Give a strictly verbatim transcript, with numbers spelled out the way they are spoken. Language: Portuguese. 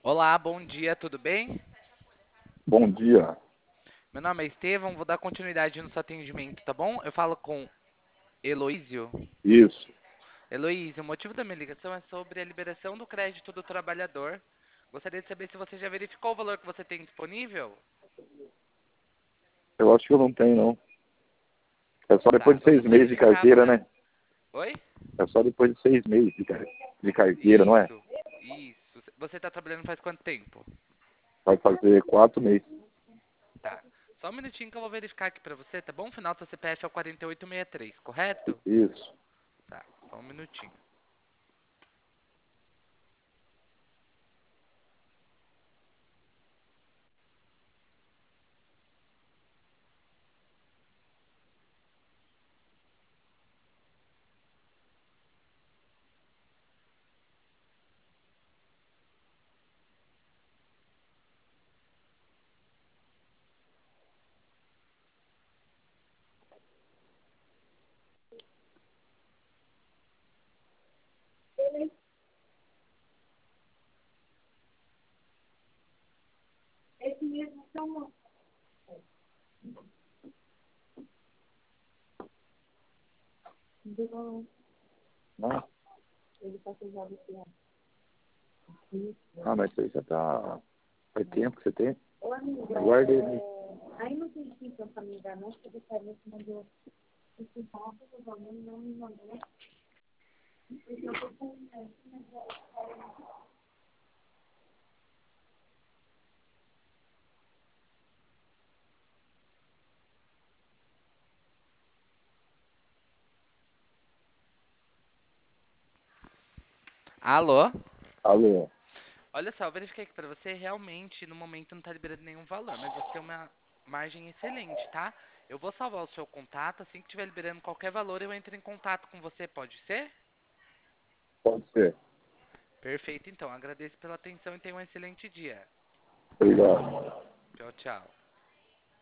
Olá, bom dia, tudo bem? Bom dia. Meu nome é Estevão, vou dar continuidade no seu atendimento, tá bom? Eu falo com Heloísio. Isso. Heloísio, o motivo da minha ligação é sobre a liberação do crédito do trabalhador. Gostaria de saber se você já verificou o valor que você tem disponível? Eu acho que eu não tenho, não. É só depois Tá, de seis vamos meses de verificar carteira, para. né? Oi? É só depois de seis meses de, car- de carteira, não é? Isso, isso. Você está trabalhando faz quanto tempo? Vai fazer quatro meses. Tá. Só um minutinho que eu vou verificar aqui pra você, tá bom? O final do seu C P F é o quatro oito seis três, correto? Isso. Tá, só um minutinho. Não. Ah, mas isso aí já tá... Faz tempo que você tem. Guarda ele. Alô? Alô. Olha só, eu verifiquei aqui pra você, realmente no momento não tá liberando nenhum valor, mas você tem uma margem excelente, tá? Eu vou salvar o seu contato, assim que estiver liberando qualquer valor, eu entro em contato com você, pode ser? Pode ser. Perfeito, então. Agradeço pela atenção e tenha um excelente dia. Obrigado. Tchau, tchau.